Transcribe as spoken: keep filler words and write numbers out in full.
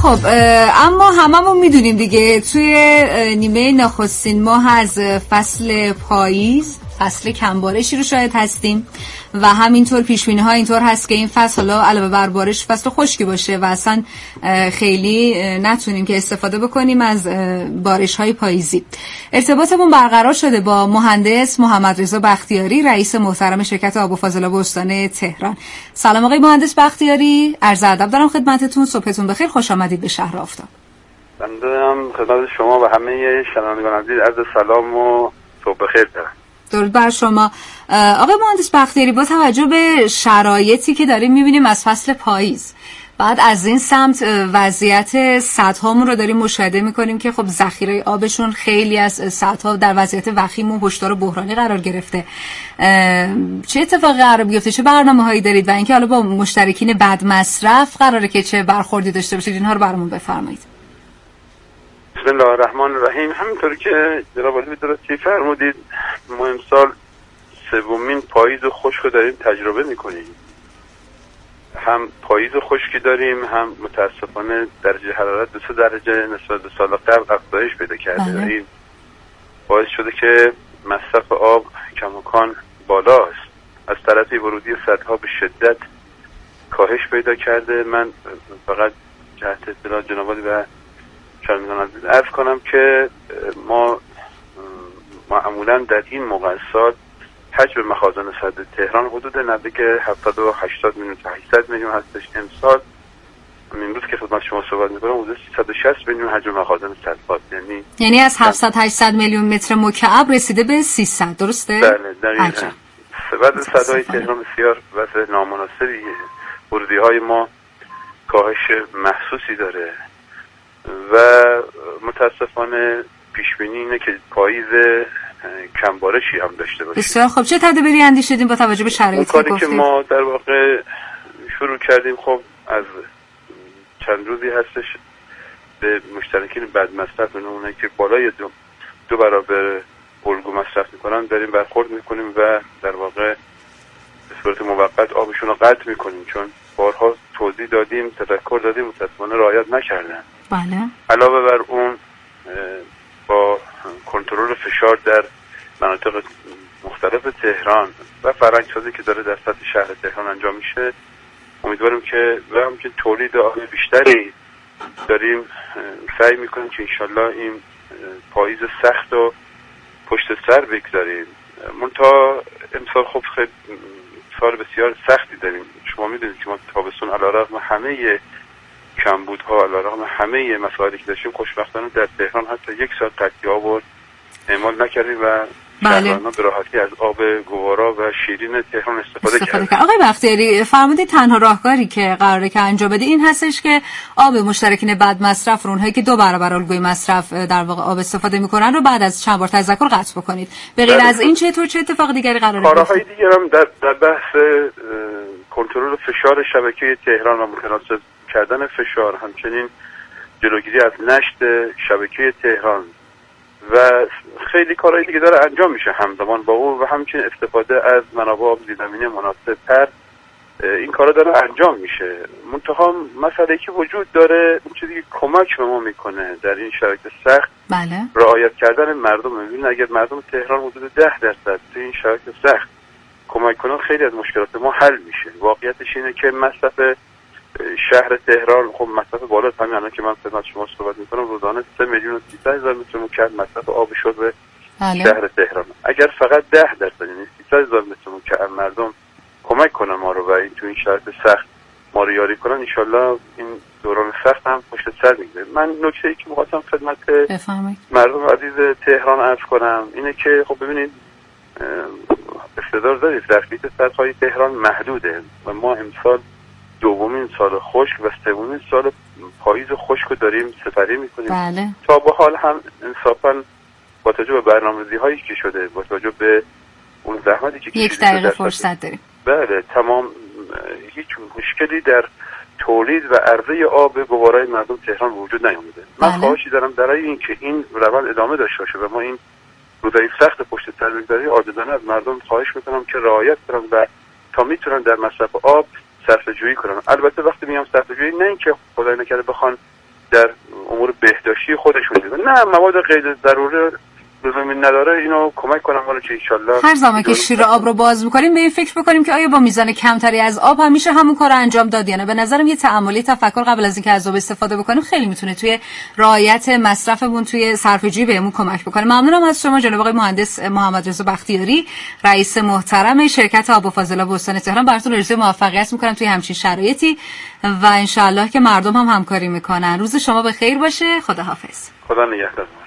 خب اما هممون میدونیم دیگه توی نیمه نخستین ماه از فصل پاییز، فصل کمبارشی رو شاهد هستیم و همینطور پیشبینی ها اینطور هست که این فصل حالا علاوه بر بارش فصل خشکی باشه و اصلا خیلی نتونیم که استفاده بکنیم از بارش های پاییزی. ارتباطمون برقرار شده با مهندس محمد رضا بختیاری، رئیس محترم شرکت آب و فاضلاب استان تهران. سلام آقای مهندس بختیاری، عرض ادب دارم خدمتتون. صبحتون بخیر، خوش آمدید به شهر آفتاب. بنده خدمت شما و همه شنوندگان عزیز عرض سلام و صبح بخیر دارم. درود بر شما. آقای مهندس بختیاری، با توجه به شرایطی که داریم میبینیم از فصل پاییز، بعد از این سمت وضعیت سدهامون رو داریم مشاهده میکنیم که خب ذخیره آبشون خیلی از سدها در وضعیت وخیم و هشدار بحرانی قرار گرفته. چه اتفاقی قرار بیفته؟ چه برنامه‌هایی دارید و اینکه حالا با مشترکین بد مصرف قراره که چه برخوردی داشته باشید؟ اینها رو برامون بفرمایید. بسم الله الرحمن الرحیم. همینطوری که جناب عالی درستی فرمودید، ما امسال سومین پاییز خشک رو داریم تجربه میکنیم. هم پاییز خشکی داریم، هم متاسفانه درجه حرارت دو سه درجه نسبت به سال قبل افزایش پیدا کرده. این باعث شده که مصرف آب کماکان بالاست. از طرفی ورودی سدها به شدت کاهش پیدا کرده. من فقط جهت اطلاع جناب عالی و شنوندگان عزیز عرض کنم که ما معمولا در این موقع سال حجم مخازن سد تهران حدود نزدیک هفتصد و هشتاد میلیون تا هشتصد میلیون هستش. امسال امروز که خدمت شما صحبت میکنم حدود سیصد و شصت میلیون حجم مخازن سد هست. یعنی یعنی از هفتصد هشتصد میلیون متر مکعب رسیده به سیصد، درسته؟ بله دقیقاً. بعد سدهای تهران بسیار وضع نامناسبی، ورودی های ما کاهش محسوسی داره و متاسفانه پیشبینی اینه که پاییز کمبارشی هم داشته باشیم. بسیار خب، چه تدابیری اندیشیدیم با توجه به شرایطی که گفتید؟ که ما در واقع شروع کردیم، خب از چند روزی هستش به مشترکین بد مصرف، اونایی که بالای دو, دو برابر الگو مصرف میکنن داریم برخورد میکنیم و در واقع به صورت موقت آبشون رو قطع میکنیم، چون بارها توضیح دادیم، تذکر دادیم، متاسفانه رعایت نکردن. بله. علاوه بر اون با کنترل فشار در مناطق مختلف تهران و فرهنگ‌سازی که داره در سطح شهر تهران انجام میشه، امیدواریم که و همچنین تولید آب بیشتری داریم سعی میکنیم که انشالله این پاییز سخت و پشت سر بگذاریم. منتها امسال خب خیلی سال بسیار سختی داریم. شما میدونید که ما تابستون علیرغم همه کمبودها، علیرغم همه مسائلی که داشتیم، خوشبختانه در تهران حتی یک ساعت قطعی آب رو اعمال نکردیم و شهروندان به راحتی از آب گوارا و شیرین تهران استفاده, استفاده کردن. آقای بختیاری فرمودید تنها راهکاری که قراره که انجام بده این هستش که آب مشترکین بد مصرف رو، اونهایی که دو برابر الگوی مصرف در واقع آب استفاده میکنن رو بعد از چند بار تذکر قطع بکنید. به غیر از این چطور چه اتفاق دیگری قراره بیفته؟ کارهای دیگه هم در در بحث کنترل فشار شبکه تهران و متناسب کردن فشار، همچنین جلوگیری از نشت شبکه تهران و خیلی کارهای دیگه داره انجام میشه همزمان با اون و همچنین استفاده از منابع آب زیرزمینی مناسب تر. این کارا داره انجام میشه. منتها مسئله که وجود داره، اون چیزی که کمک به ما میکنه در این شرایط سخت، بله، رعایت کردن مردم. ببینید اگر مردم تهران حدود ده درصد تو این شرایط سخت کمک کنن، خیلی از مشکلات ما حل میشه. واقعیتش اینه که مصرف شهر تهران خب مصرف بالا، همین الان که من خدمت شما صحبت میکنم روزانه سه میلیون و سیصد هزار متر مکعب مصرف آب شد به بله. شهر تهران. اگر فقط ده درصد یعنی سیصد هزار متر مکعب مردم کمک کنن ما رو و این تو این شرایط سخت ما رو یاری کنن، انشالله این دوران سخت هم پشت سر میگذره. من نکته ای که می‌خواستم خدمت مردم عزیز تهران عرض کنم اینه که خب ببینید استعداد دارید، ظرفیت سدهای تهران محدوده و ما امسال دومین سال خشک و سومین سال پاییز خشک رو داریم سپری میکنیم. بله. تا به حال هم انصافا با توجه به برنامه‌ریزی هایی که شده، با توجه به اون زحمتی که یک دقیقه فرصت داریم. بله تمام، هیچ مشکلی در تولید و عرضه آب گوارای مردم تهران وجود نیامده. من بله. خواهشی دارم برای اینکه این روند ادامه داشته باشه و ما این روزای سخت پشت سر بگذاریم، عاجزانه از مردم خواهش میکنم که رعایت کنن و تا میتونن در مصرف آب صرفه جویی کنن. البته وقتی میگم صرفه جویی، نه اینکه خدای نکرده بخوان در امور بهداشتی خودشون دیگه. نه مواد غیر ضروری لزومی نداره، اینو کمک کنم حالا که ان شاءالله هر زمان که شیر آب رو باز می‌کنیم به این فکر بکنیم که آیا با میزان کمتری از آب هم میشه همون کارو انجام داد یا نه. به نظرم یه تأملی تفکر قبل از اینکه از آب استفاده بکنیم خیلی میتونه توی رعایت مصرفمون توی صرفه‌جویی بهمون کمک بکنه. ممنونم از شما جناب آقای مهندس محمد رضا بختیاری، رئیس محترم شرکت آب و فاضلاب استان تهران. براتون آرزوی موفقیت می‌کنم توی همچین شرایطی و ان شاءالله که مردم هم همکاری میکنن. روز شما بخیر باشه. خداحافظ. خدا نگهدار.